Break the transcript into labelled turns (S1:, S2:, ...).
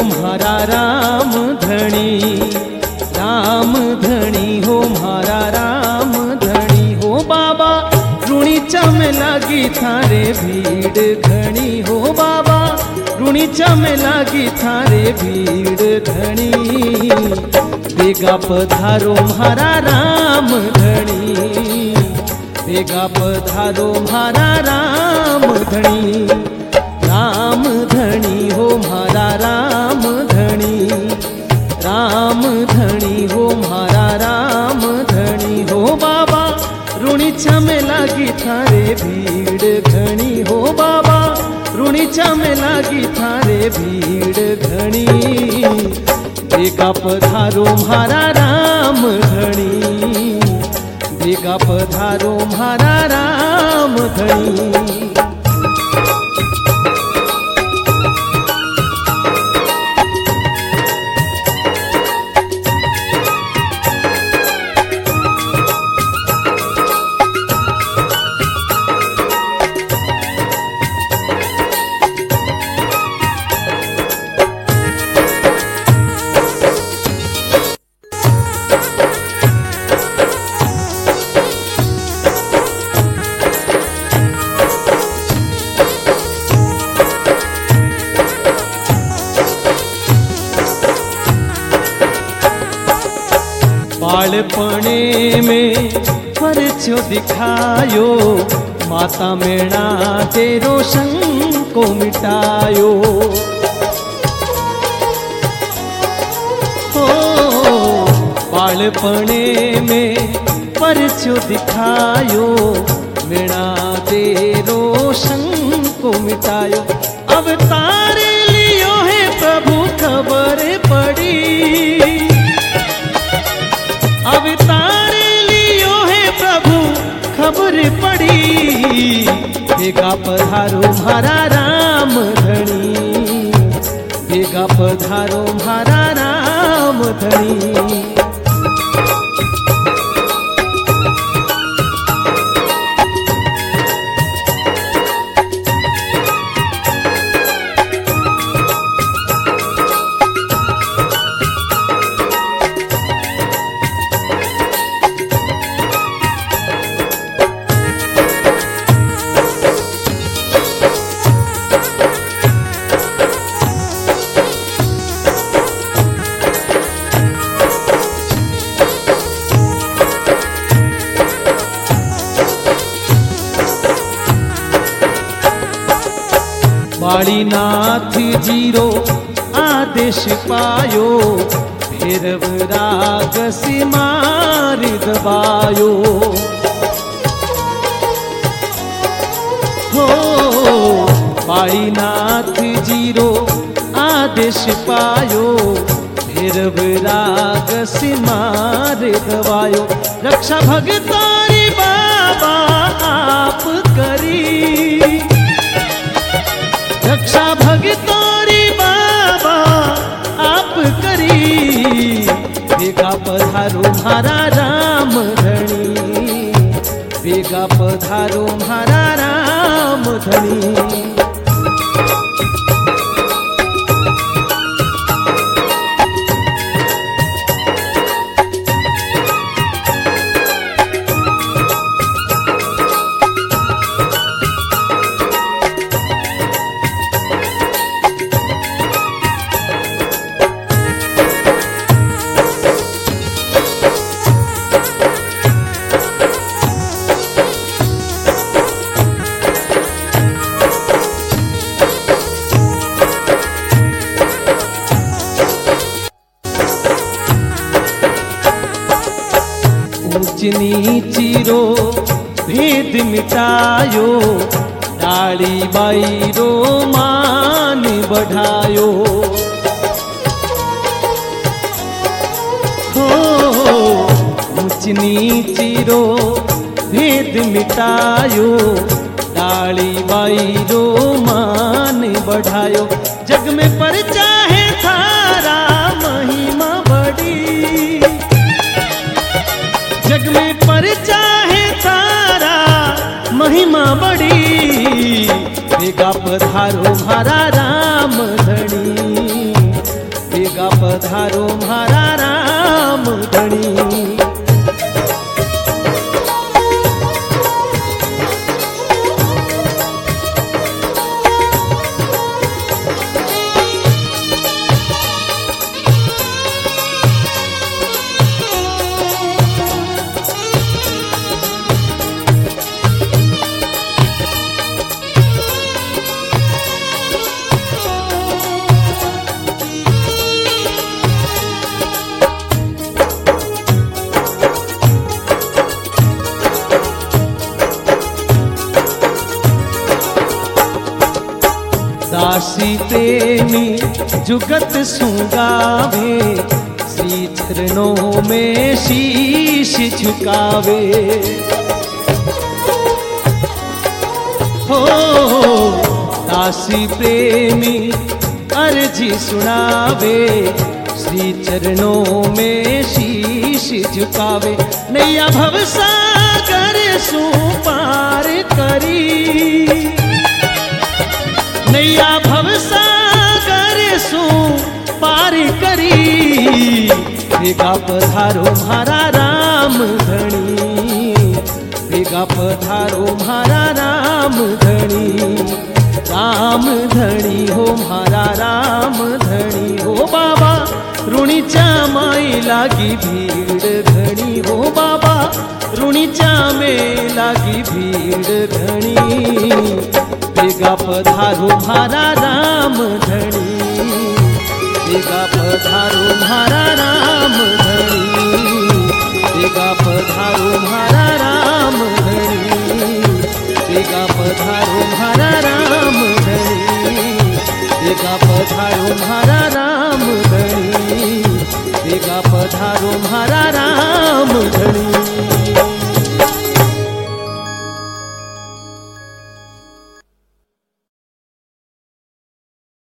S1: म्हारा राम धणी, राम धणी हो म्हारा राम धणी हो। बाबा ऋणीच्या में लागी थारे भीड़ घणी हो, बाबा ऋणीच्या में लागी थारे भीड़ घणी। बेगा पधारो म्हारा राम धणी, बेगा पधारो म्हारा राम धणी, राम धणी हो म्हारा राम धणी, राम धणी हो म्हारा राम धणी हो। बाबा ऋणीच्या में लागी थारे भीड़ घणी हो, बाबा ऋणीच्या में लागी थारे भीड़ घणी। बेगा पधारो म्हारा राम धणी, बेगा पधारो म्हारा राम धणी। बाळपणे में परचो दिखायो, माता मेणा तेरो शंको मिटायो। हो बाळपणे में परचो दिखायो, मेणा तेरो शंको मिटायो। अवतार लियो है प्रभु खबर पड़ी, अवतार लियो है प्रभु खबर पड़ी। बेगा पधारो म्हारा राम धणी, बेगा पधारो म्हारा राम धणी। बाळीनाथ जीरो आदेश पायो, भैरव राग से मार दबायो। हो बाळीनाथ जीरो आदेश पायो, भैरव राग से मार दबायो। रक्षा भगतारी बाबा आप करी, रक्षा भगतारी बाबा आप करी। बेगा पधारो म्हारा राम धणी, बेगा पधारो म्हारा राम धणी। ऊंच नीचीरो भेद मिटायो, डाली बाईरो मान बढ़ायो। हो ऊंच नीचीरो भेद मिटायो, डाली बाईरो मान बढ़ायो। जग में परचा है थारा महिमा बड़ी, जग में परचा है तारा महिमा बड़ी। बेगा पधारो म्हारा राम धणी, भेगा पधारो म्हारा राम धणी। दासी प्रेमी जुगत सुगावे, श्री चरणों में शीश झुकावे। हो दासी प्रेमी अर्जी सुनावे, श्री चरणों में शीश झुकावे। नैया भवसागर सु पार करी, नैया भवसागर सु पार करी। भेगा पधारो म्हारा राम धणी, भेगा पधारो म्हारा राम धणी। राम धणी हो म्हारा राम धणी हो बाबा, ऋणीच्या माई लागी भीड़ घणी हो बाबा, ऋणीच्या में लागी भीड़ घणी। भेगा पधारो म्हारा राम धणी, भेगा पधारो म्हारा राम धणी, भेगा पधारो म्हारा राम धणी, भेगा पधारो म्हारा राम धणी, भेगा पधारो म्हारा राम धणी, भेगा पधारो म्हारा राम धणी।